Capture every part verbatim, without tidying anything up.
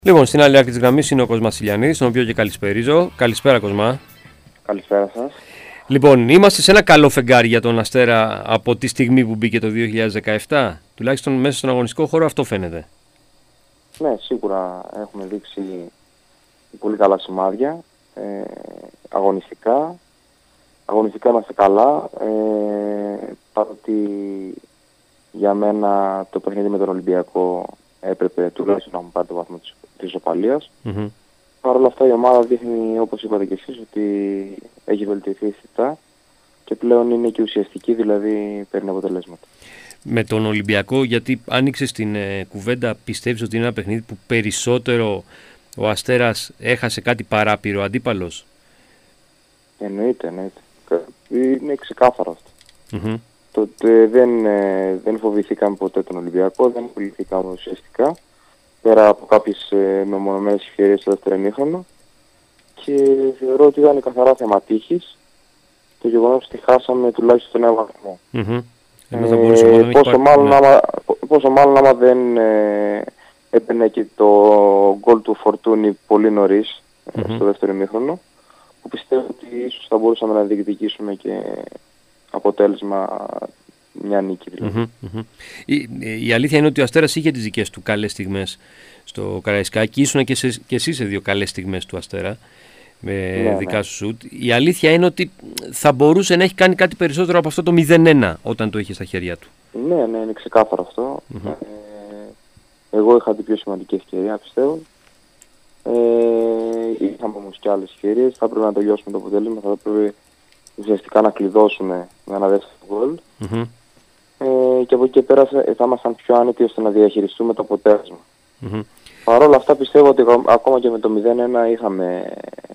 Λοιπόν, στην άλλη άκρη της γραμμής είναι ο Κοσμάς Ηλιανίδης, τον οποίο και καλησπερίζω. Καλησπέρα, Κοσμά. Καλησπέρα σας. Λοιπόν, είμαστε σε ένα καλό φεγγάρι για τον Αστέρα από τη στιγμή που μπήκε το δύο χιλιάδες δεκαεπτά. Τουλάχιστον μέσα στον αγωνιστικό χώρο αυτό φαίνεται. Ναι, σίγουρα έχουμε δείξει πολύ καλά σημάδια. Ε, αγωνιστικά. Αγωνιστικά είμαστε καλά. Ε, παρότι για μένα το παιχνίδι με τον Ολυμπιακό έπρεπε τουλάχιστον να μου πάρει το βαθμό της, της ισοπαλίας. Mm-hmm. Παρ' όλα αυτά η ομάδα δείχνει, όπως είπατε και εσείς, ότι έχει βελτιωθεί αισθητά και πλέον είναι και ουσιαστική, δηλαδή παίρνει αποτελέσματα. Με τον Ολυμπιακό, γιατί άνοιξε την ε, κουβέντα, πιστεύεις ότι είναι ένα παιχνίδι που περισσότερο ο Αστέρας έχασε κάτι παράπειρο αντίπαλος? Εννοείται, εννοείται. Είναι ξεκάθαρο αυτό. Mm-hmm. Τότε δεν, ε, δεν φοβηθήκαμε ποτέ τον Ολυμπιακό, δεν φοβηθήκαμε ουσιαστικά, πέρα από κάποιες ε, μεμονωμένες ευκαιρίες στο δεύτερο ημίχρονο, και θεωρώ ότι ήταν καθαρά θέμα τύχης το γεγονός ότι χάσαμε τουλάχιστον ένα βαθμό. Mm-hmm. Ε, ε, πόσο, μάλλον ναι. άμα, πόσο μάλλον άμα δεν ε, έπαιρνε και το γκολ του Φορτούνη πολύ νωρίς mm-hmm. ε, στο δεύτερο ημίχρονο, που πιστεύω ότι ίσως θα μπορούσαμε να διεκδικήσουμε και αποτέλεσμα μια νίκη δηλαδή. Mm-hmm, mm-hmm. Η, η αλήθεια είναι ότι ο Αστέρας είχε τις δικές του καλές στιγμές στο Καραϊσκάκι. Ήσουν και, σε, και εσείς σε δύο καλές στιγμές του Αστέρα με ναι, δικά ναι. σου σουτ. Η αλήθεια είναι ότι θα μπορούσε να έχει κάνει κάτι περισσότερο από αυτό το μηδέν ένα όταν το είχε στα χέρια του. Ναι, ναι, είναι ξεκάθαρο αυτό. Mm-hmm. Ε, εγώ είχα την πιο σημαντική ευκαιρία, πιστεύω. Ε, είχαμε όμως και άλλες ευκαιρίες. Θα πρέπει να τελειώσουμε το αποτέλεσμα. Θα πρέπει ουσιαστικά να κλειδώσουμε με ένα δεύτερο γκολ. Mm-hmm. Ε, και από εκεί και πέρα θα ήμασταν πιο άνετοι ώστε να διαχειριστούμε το αποτέλεσμα. Mm-hmm. Παρ' όλα αυτά πιστεύω ότι ακόμα και με το μηδέν ένα είχαμε,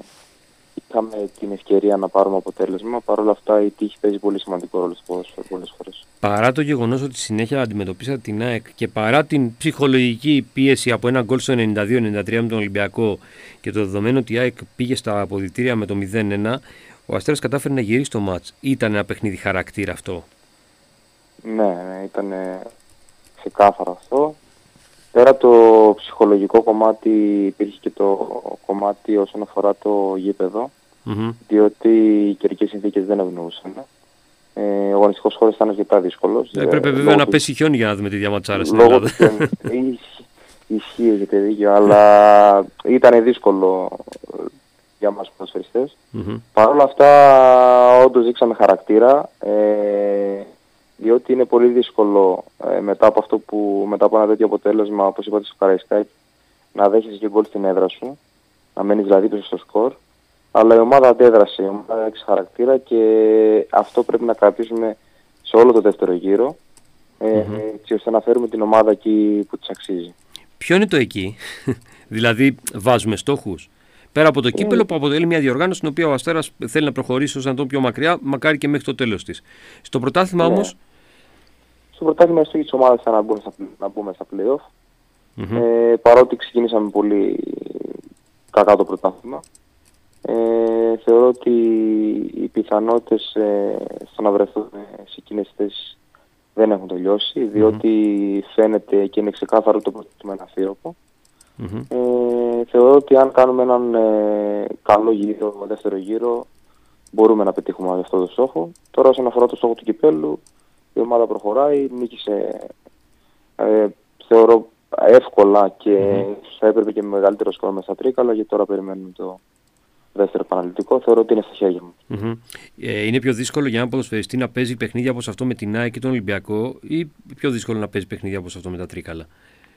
είχαμε την ευκαιρία να πάρουμε αποτέλεσμα. Παρ' όλα αυτά η τύχη παίζει πολύ σημαντικό ρόλο στο ποδόσφαιρο πολλές φορές. Παρά το γεγονός ότι συνέχεια αντιμετωπίσατε την ΑΕΚ και παρά την ψυχολογική πίεση από ένα γκολ στο ενενήντα δύο ενενήντα τρία με τον Ολυμπιακό και το δεδομένο ότι η ΑΕΚ πήγε στα αποδυτήρια με το μηδέν ένα, ο Αστέρας κατάφερε να γυρίσει το μάτς. Ήταν ένα παιχνίδι χαρακτήρα αυτό? Ναι, ναι, ήταν ξεκάθαρο αυτό. Πέρα το ψυχολογικό κομμάτι υπήρχε και το κομμάτι όσον αφορά το γήπεδο, mm-hmm. διότι οι καιρικές συνθήκες δεν ευνοούσαν. Ε, ο αγωνιστικός χώρος ήταν αρκετά δύσκολος. Έπρεπε ε, βέβαια να του... πέσει χιόνι για να δούμε τη διαματσάρα στην λόγω Ελλάδα. Του... Ισχύει, έχετε δίκιο, αλλά ήταν δύσκολο για μας ποδοσφαιριστές. Mm-hmm. Παρ' όλα αυτά όντως δείξαμε χαρακτήρα, ε, διότι είναι πολύ δύσκολο ε, μετά από αυτό που, μετά από ένα τέτοιο αποτέλεσμα, όπως είπατε στο Καραϊσκάκι, να δέχεσαι και γκολ στην έδρα σου, να μένεις δηλαδή πίσω στο σκορ. Αλλά η ομάδα αντέδρασε, η ομάδα έδειξε χαρακτήρα και αυτό πρέπει να κρατήσουμε σε όλο το δεύτερο γύρο, ε, mm-hmm. έτσι ώστε να φέρουμε την ομάδα εκεί που της αξίζει. Ποιο είναι το εκεί? Δηλαδή βάζουμε στόχους? Πέρα από το κύπελο που αποτελεί μια διοργάνωση στην οποία ο Αστέρας θέλει να προχωρήσει όσο να τον πιο μακριά, μακάρι και μέχρι το τέλος της. Στο πρωτάθλημα ναι. όμως. Στο πρωτάθλημα η στόχη της ομάδας ήταν να μπούμε στα, να μπούμε στα play-off. Mm-hmm. Ε, παρότι ξεκινήσαμε πολύ κακά το πρωτάθλημα, ε, θεωρώ ότι οι πιθανότητες ε, στο να βρεθούν σε εκείνες τις θέσεις δεν έχουν τελειώσει, διότι mm-hmm. φαίνεται και είναι ξεκάθαρο το πρωτάθλημα ένα θύρωπο. Mm-hmm. Ε, θεωρώ ότι αν κάνουμε έναν ε, καλό γύρο, δεύτερο γύρο, μπορούμε να πετύχουμε αυτό το στόχο. Τώρα όσον αφορά το στόχο του κυπέλου, η ομάδα προχωράει, νίκησε ε, θεωρώ εύκολα και mm-hmm. θα έπρεπε και με μεγαλύτερο σκορ μέσα στα τρίκαλα, γιατί τώρα περιμένουμε το δεύτερο επαναληπτικό. Θεωρώ ότι είναι στα χέρια μου. Mm-hmm. Ε, είναι πιο δύσκολο για έναν ποδοσφαιριστή να παίζει παιχνίδια όπως αυτό με την ΑΕΚ και τον Ολυμπιακό, ή πιο δύσκολο να παίζει παιχνίδια όπως αυτό με τα τρίκαλα?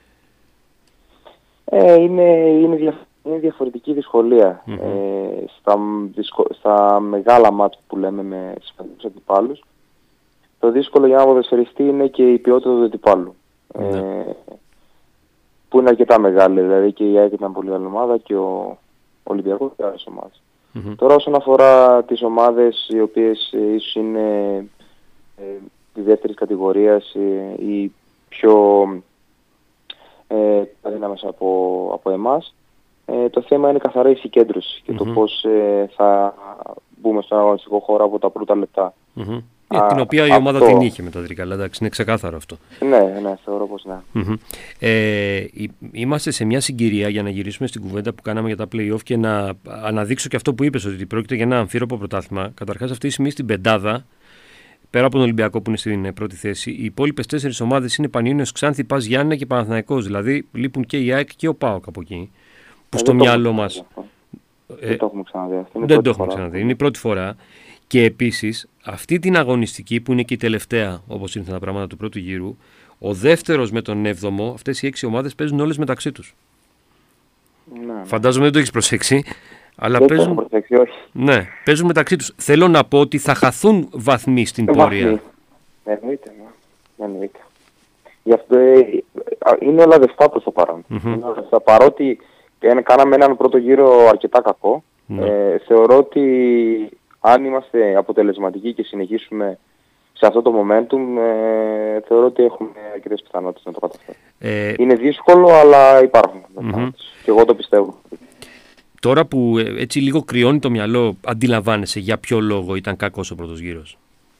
Ε, είναι, είναι, δια, είναι διαφορετική δυσκολία. Mm-hmm. Ε, στα, δυσκο, στα μεγάλα μάτς που λέμε με σημαντικούς αντιπάλους, το δύσκολο για ένα ποδοσφαιριστή είναι και η ποιότητα του αντιπάλου. Mm-hmm. Ε, που είναι αρκετά μεγάλη, δηλαδή και η ΑΕΚ ήταν πολύ καλή ομάδα και ο Ολυμπιακός και άλλες ομάδες. Mm-hmm. Τώρα όσον αφορά τις ομάδες οι οποίες ε, ίσως είναι ε, τη δεύτερης κατηγορίας ε, ή πιο ε, αδύναμες από, από εμάς, ε, το θέμα είναι καθαρά η συγκέντρωση και mm-hmm. το πώς ε, θα μπούμε στον αγωνιστικό χώρο από τα πρώτα λεπτά. Mm-hmm. Για την οποία η ομάδα αυτό... την είχε με τα Τρίκαλα, εντάξει, είναι ξεκάθαρο αυτό. Ναι, ναι, θεωρώ πως ναι. Mm-hmm. Ε, είμαστε σε μια συγκυρία, για να γυρίσουμε στην κουβέντα που κάναμε για τα play-off και να αναδείξω και αυτό που είπες, ότι πρόκειται για ένα αμφίροπο πρωτάθλημα. Καταρχάς, αυτή τη στιγμή στην πεντάδα, πέρα από τον Ολυμπιακό που είναι στην πρώτη θέση, οι υπόλοιπες τέσσερις ομάδες είναι Πανιούνιος, Ξάνθη, Πας Γιάννενα και Παναθηναϊκός. Δηλαδή, λείπουν και η ΑΕΚ και ο ΠΑΟΚ από εκεί. Που ε, στο μυαλό μας. Δεν το έχουμε ξαναδεί. Δεν το έχουμε ξαναδεί. Είναι η πρώτη φορά. Και επίσης, αυτή την αγωνιστική που είναι και η τελευταία, όπως ήρθαν τα πράγματα του πρώτου γύρου, ο δεύτερος με τον έβδομο, αυτές οι έξι ομάδες παίζουν όλες μεταξύ τους. Ναι, ναι. Φαντάζομαι δεν το έχεις προσέξει. Αλλά δεν παίζουν... το έχω προσέξει, όχι. Ναι, παίζουν μεταξύ τους. Θέλω να πω ότι θα χαθούν βαθμοί στην ε, πορεία. Βαθμοί. Εννοείται. Ναι. Εννοείται. Γι' αυτό είναι όλα δεστά προς το παρόν. Mm-hmm. Παρότι κάναμε έναν πρώτο γύρο αρκετά κακό, mm-hmm. ε, θεωρώ ότι αν είμαστε αποτελεσματικοί και συνεχίσουμε σε αυτό το momentum, ε, θεωρώ ότι έχουμε αρκετές πιθανότητες να το καταφέρουμε. Ε... Είναι δύσκολο, αλλά υπάρχουν. Mm-hmm. Και εγώ το πιστεύω. Τώρα που έτσι λίγο κρυώνει το μυαλό, αντιλαμβάνεσαι για ποιο λόγο ήταν κακός ο πρώτος γύρος?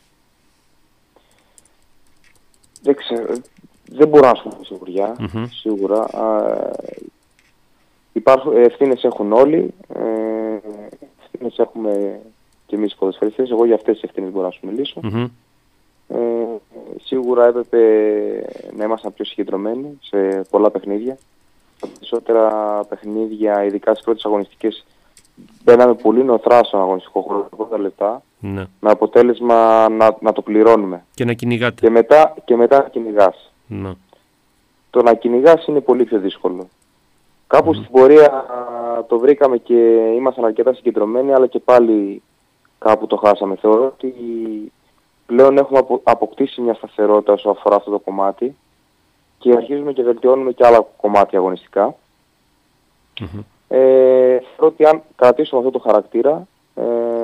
Δεν ξέρω. Δεν μπορώ να σου πω σιγουριά, mm-hmm. σίγουρα. Α, υπάρχουν, ευθύνες έχουν όλοι. Ε, ευθύνες έχουμε και εμείς οι ποδοσφαιριστές. Εγώ για αυτές τις ευθύνες μπορώ να σου μιλήσω. Mm-hmm. Ε, σίγουρα έπρεπε να ήμασταν πιο συγκεντρωμένοι σε πολλά παιχνίδια. Τα περισσότερα παιχνίδια, ειδικά στις πρώτες αγωνιστικές, μπαίναμε πολύ νοθρά στον αγωνιστικό χώρο, ογδόντα λεπτά, ναι. με αποτέλεσμα να, να το πληρώνουμε. Και να κυνηγάτε. Και μετά, και μετά να κυνηγάς. Ναι. Το να κυνηγάς είναι πολύ πιο δύσκολο. Κάπου mm. στην πορεία το βρήκαμε και ήμασταν αρκετά συγκεντρωμένοι, αλλά και πάλι κάπου το χάσαμε. Θεωρώ ότι πλέον έχουμε αποκτήσει μια σταθερότητα όσο αφορά αυτό το κομμάτι και αρχίζουμε και βελτιώνουμε και άλλα κομμάτια αγωνιστικά. Mm-hmm. Ε, θεωρώ ότι αν κρατήσουμε αυτό το χαρακτήρα, ε,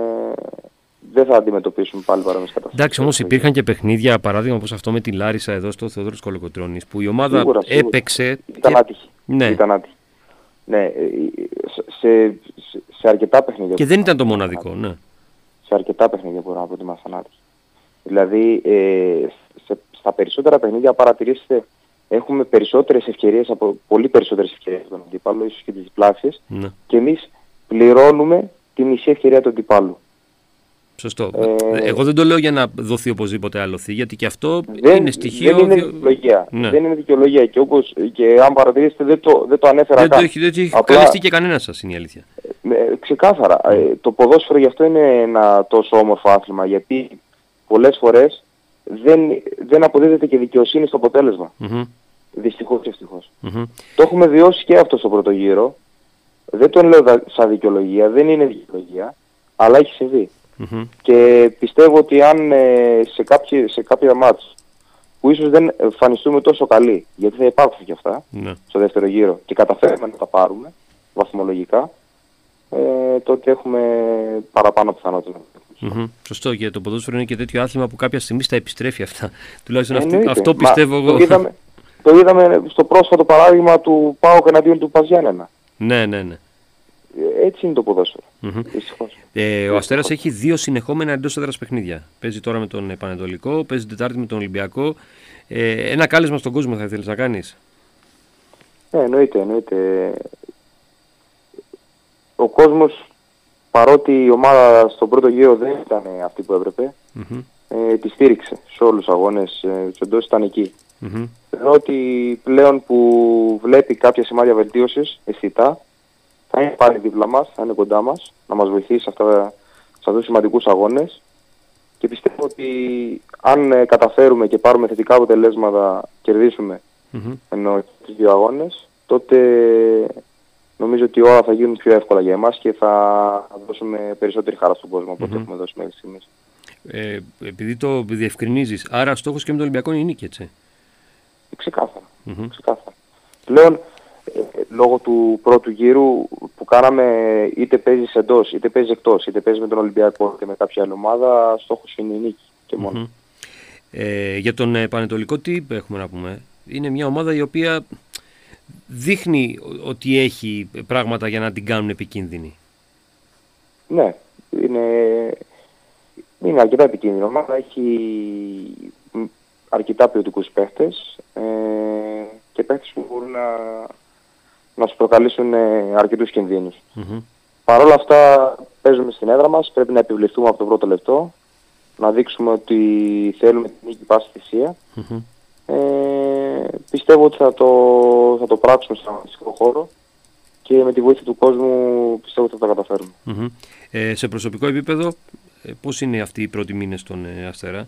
δεν θα αντιμετωπίσουμε πάλι παρόμοιες καταστάσεις. Εντάξει, όμως υπήρχαν και παιχνίδια, παράδειγμα όπως αυτό με τη Λάρισα εδώ στο Θεόδωρος Κολοκοτρώνης, που η ομάδα σίγουρα, σίγουρα. έπαιξε. Ήταν και... άτυχη. Ναι. Ήταν άτυχη. Ναι, σε, σε, σε αρκετά παιχνίδια. Και δεν ήταν το μοναδικό, ναι. Σε αρκετά παιχνίδια μπορώ να πω ότι ήμασταν άτυχοι. Δηλαδή, ε, σε, στα περισσότερα παιχνίδια παρατηρήσετε, έχουμε περισσότερες ευκαιρίες, από, πολύ περισσότερες ευκαιρίες από τον αντίπαλο, ίσως και τις διπλάσεις, ναι. και εμείς πληρώνουμε τη μισή ευκαιρία του αντίπαλου. Σωστό. Ε, Εγώ δεν το λέω για να δοθεί οπωσδήποτε άλοθη, γιατί και αυτό δεν, είναι στοιχείο... Δεν είναι δικαιολογία. Ναι. Δεν είναι δικαιολογία. Και, όπως, και αν παρατηρήσετε δεν το, δεν το ανέφερα δεν καν. Το έχει, δεν το έχει Απλά, καλεστεί και κανένας σας, είναι η αλήθεια. Ε, ξεκάθαρα. Mm. Ε, το ποδόσφαιρο γι' αυτό είναι ένα τόσο όμορφο άθλημα, γιατί πολλές φορές δεν, δεν αποδίδεται και δικαιοσύνη στο αποτέλεσμα. Mm-hmm. Δυστυχώς και ευτυχώς. Mm-hmm. Το έχουμε βιώσει και αυτό στο πρώτο γύρο. Δεν τον λέω σαν δικαιολογία, δεν είναι δικαιολογία, αλλά έχει συμβεί. Mm-hmm. Και πιστεύω ότι αν ε, σε, κάποιοι, σε κάποια μάτς που ίσως δεν εμφανιστούμε τόσο καλοί, γιατί θα υπάρχουν και αυτά mm-hmm. στο δεύτερο γύρο και καταφέρουμε να τα πάρουμε βαθμολογικά, ε, τότε έχουμε παραπάνω πιθανότητα. Mm-hmm. Σωστό, και το ποδόσφαιρο είναι και τέτοιο άθλημα που κάποια στιγμή θα επιστρέφει αυτά. Τουλάχιστον αυτό, αυτό πιστεύω εγώ. Το είδαμε, το είδαμε στο πρόσφατο παράδειγμα του ΠΑΟΚ εναντίον του Πας Γιάννενα. Ναι, ναι, ναι. Έτσι είναι το ποδόσφαιρο. Mm-hmm. Ε, ο Αστέρας έχει δύο συνεχόμενα εντός έδρας παιχνίδια. Παίζει τώρα με τον Πανετολικό, παίζει την Τετάρτη με τον Ολυμπιακό. Ε, ένα κάλεσμα στον κόσμο θα ήθελες να κάνεις? Ναι, εννοείται, εννοείται. Ο κόσμος, παρότι η ομάδα στον πρώτο γύρο δεν ήταν αυτή που έπρεπε, mm-hmm. ε, τη στήριξε σε όλους τους αγώνες, ε, τους εντός ήταν εκεί. Mm-hmm. Θεωρώ ότι πλέον που βλέπει κάποια σημάδια βελτίωσης αισθητά, θα είναι πάλι δίπλα μας, θα είναι κοντά μας, να μας βοηθήσει σε, αυτά, σε αυτούς τους σημαντικούς αγώνες και πιστεύω ότι αν ε, καταφέρουμε και πάρουμε θετικά αποτελέσματα, κερδίσουμε mm-hmm. ενώ τους δύο αγώνες, τότε νομίζω ότι όλα θα γίνουν πιο εύκολα για εμάς και θα δώσουμε περισσότερη χαρά στον κόσμο από ό,τι mm-hmm. έχουμε δώσει μέχρι στιγμής. Ε, επειδή το διευκρινίζεις, άρα στόχος και με τον Ολυμπιακό είναι η νίκη, έτσι? Ξεκάθαρα. Mm-hmm. Ξεκάθαρα. Πλέον, ε, λόγω του πρώτου γύρου που κάναμε, είτε παίζεις εντός, είτε παίζεις εκτός, είτε παίζεις με τον Ολυμπιακό και με κάποια άλλη ομάδα, στόχος είναι η νίκη και μόνο. Mm-hmm. Ε, για τον ε, Πανετολικό τι έχουμε να πούμε? Είναι μια ομάδα η οποία δείχνει ότι έχει πράγματα για να την κάνουν επικίνδυνη. Ναι, είναι... είναι αρκετά επικίνδυνη ομάδα, έχει αρκετά ποιοτικούς παίχτες ε, και παίχτες που μπορούν να, να σου προκαλέσουν ε, αρκετούς κινδύνους. Mm-hmm. Παρ' όλα αυτά παίζουμε στην έδρα μας, πρέπει να επιβληθούμε από το πρώτο λεπτό, να δείξουμε ότι θέλουμε την νίκη πάση θυσία. Mm-hmm. Ε, πιστεύω ότι θα το, θα το πράξουμε στον αγωνιστικό χώρο και με τη βοήθεια του κόσμου πιστεύω ότι θα τα καταφέρουμε. Mm-hmm. Ε, σε προσωπικό επίπεδο, ε, πώς είναι αυτοί οι πρώτοι μήνες στον ε, Αστέρα?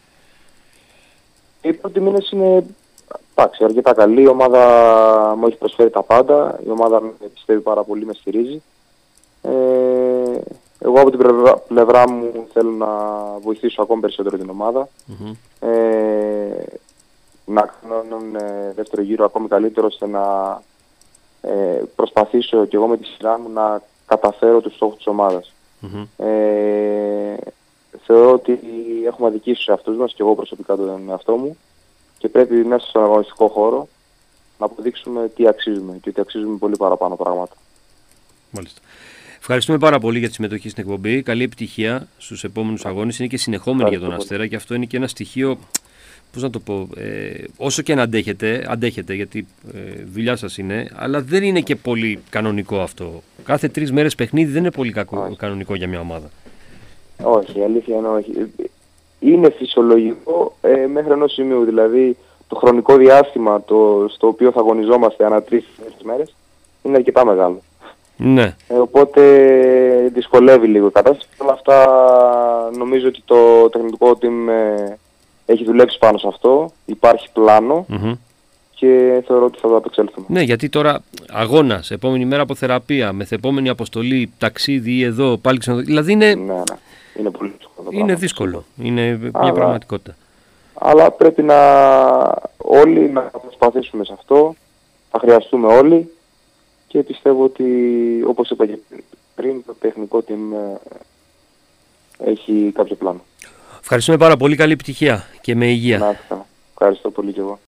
Οι πρώτοι μήνες είναι εντάξει, αρκετά καλή. Η ομάδα μου έχει προσφέρει τα πάντα. Η ομάδα με πιστεύει πάρα πολύ, με στηρίζει. Ε, εγώ από την πλευρά, πλευρά μου θέλω να βοηθήσω ακόμη περισσότερο την ομάδα. Mm-hmm. Ε, να κάνω έναν ε, δεύτερο γύρο ακόμη καλύτερο, ώστε να ε, προσπαθήσω και εγώ με τη σειρά μου να καταφέρω τους στόχους της ομάδας. Mm-hmm. Ε, θεωρώ ότι έχουμε αδικήσει στους εαυτούς μας και εγώ προσωπικά τον εαυτό μου και πρέπει μέσα στον αγωνιστικό χώρο να αποδείξουμε τι αξίζουμε και ότι αξίζουμε πολύ παραπάνω πράγματα. Μάλιστα. Ευχαριστούμε πάρα πολύ για τη συμμετοχή στην εκπομπή. Καλή επιτυχία στους επόμενους αγώνες. Είναι και συνεχόμενοι για τον Αστέρα και αυτό είναι και ένα στοιχείο, πώς να το πω, ε, όσο και να αντέχετε, αντέχετε γιατί ε, δουλειά σας είναι, αλλά δεν είναι και πολύ κανονικό αυτό. Κάθε τρεις μέρες παιχνίδι δεν είναι πολύ κακό, κανονικό για μια ομάδα. Όχι, η αλήθεια είναι όχι. Είναι φυσιολογικό ε, μέχρι ενός σημείου. Δηλαδή, το χρονικό διάστημα το, στο οποίο θα αγωνιζόμαστε ανά τρεις μέρες είναι αρκετά μεγάλο. Ναι. Ε, οπότε δυσκολεύει λίγο η κατάσταση. Όλα αυτά νομίζω ότι το τεχνικό team ε, έχει δουλέψει πάνω σε αυτό. Υπάρχει πλάνο mm-hmm. και θεωρώ ότι θα το απεξέλθουμε. Ναι, γιατί τώρα αγώνας, επόμενη μέρα από θεραπεία, μεθεπόμενη αποστολή, ταξίδι ή εδώ, πάλι ξαναδεί. Δηλαδή είναι. Ναι, ναι. Είναι πολύ δύσκολο. Είναι δύσκολο. Είναι μια αλλά, πραγματικότητα. Αλλά πρέπει να όλοι να προσπαθήσουμε σε αυτό. Θα χρειαστούμε όλοι και πιστεύω ότι, όπως είπα και πριν, το τεχνικό team έχει κάποιο πλάνο. Ευχαριστούμε πάρα πολύ. Καλή επιτυχία και με υγεία. Να, ευχαριστώ πολύ και εγώ.